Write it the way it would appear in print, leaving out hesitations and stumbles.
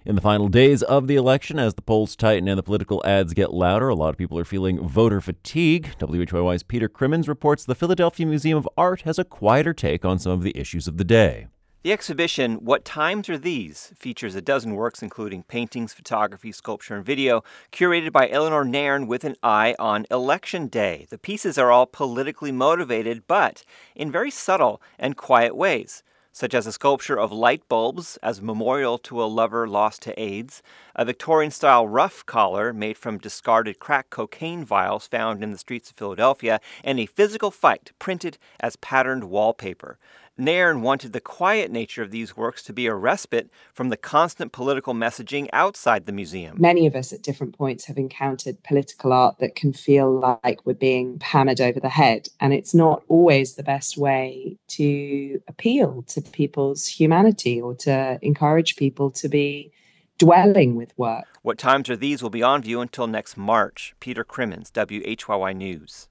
In the final days of the election, as the polls tighten and the political ads get louder, a lot of people are feeling voter fatigue. WHYY's Peter Crimmins reports the Philadelphia Museum of Art has a quieter take on some of the issues of the day. The exhibition, What Times Are These?, features a dozen works including paintings, photography, sculpture, and video, curated by Eleanor Nairn with an eye on Election Day. The pieces are all politically motivated, but in very subtle and quiet ways, such as a sculpture of light bulbs as a memorial to a lover lost to AIDS, a Victorian-style ruff collar made from discarded crack cocaine vials found in the streets of Philadelphia, and a physical fight printed as patterned wallpaper. Nairn wanted the quiet nature of these works to be a respite from the constant political messaging outside the museum. Many of us at different points have encountered political art that can feel like we're being hammered over the head, and it's not always the best way to appeal to people's humanity or to encourage people to be dwelling with work. What Times Are These will be on view until next March. Peter Crimmins, WHYY News.